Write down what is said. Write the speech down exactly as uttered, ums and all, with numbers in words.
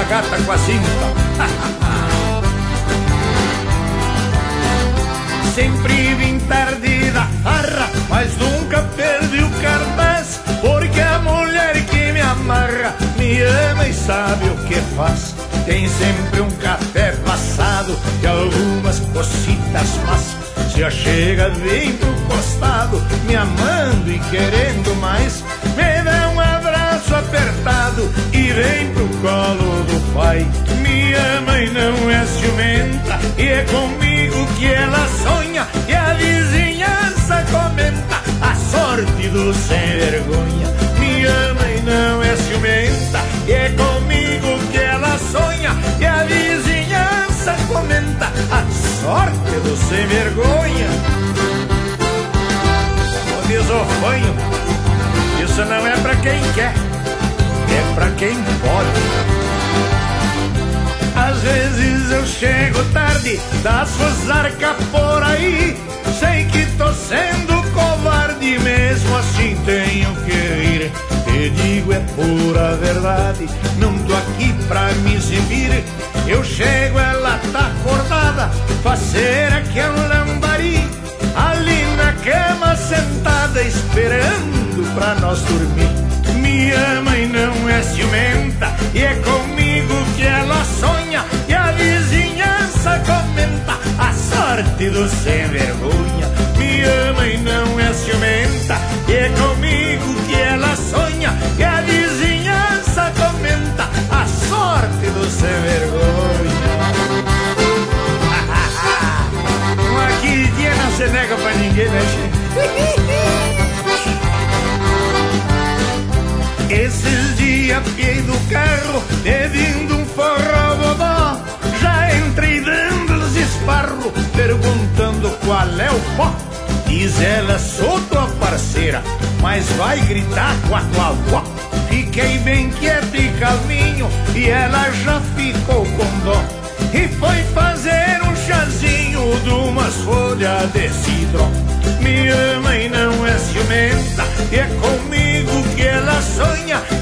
da gata com a cinta. Sempre vim tarde da farra, mas nunca perdi o cartaz, porque a mulher que me amarra me ama e sabe o que faz. Tem sempre um café passado e algumas cocitas, mas se chega bem pro costado, me amando e querendo mais, me dá um abraço apertado e vem pro colo do pai. Me ama e não é ciumenta, e é comigo que ela sonha, e a vizinhança comenta a sorte do sem vergonha. Me ama e não é ciumenta, e é comigo que ela sonha, e a vizinhança comenta a sorte do sem vergonha. Ô desofanho, isso não é pra quem quer, é pra quem pode. Às vezes eu chego tarde das fusarcas por aí, sei que tô sendo covarde, mesmo assim tenho que ir. Te digo é pura verdade, não tô aqui pra me exibir. Eu chego, ela tá acordada, faceira que é um lambari, ali na cama sentada esperando pra nós dormir. Me ama e não é ciumenta, e é comigo que ela sonha, e a vizinhança comenta a sorte do sem vergonha. Me ama e não é ciumenta, e é comigo que ela sonha, e a vizinhança comenta a sorte do sem vergonha. Uma queridinha não se nega pra ninguém, né, gente? Esses dias piei do carro, pedindo um forró bobó, já entrei dando-lhes esparro, perguntando qual é o pó. Diz ela, sou tua parceira, mas vai gritar com a tua avó. Fiquei bem quieto e calminho, e ela já ficou com dó, e foi fazer um chazinho de umas folhas de cidró. Me ama e não é ciumenta, e é comigo que ela sonha,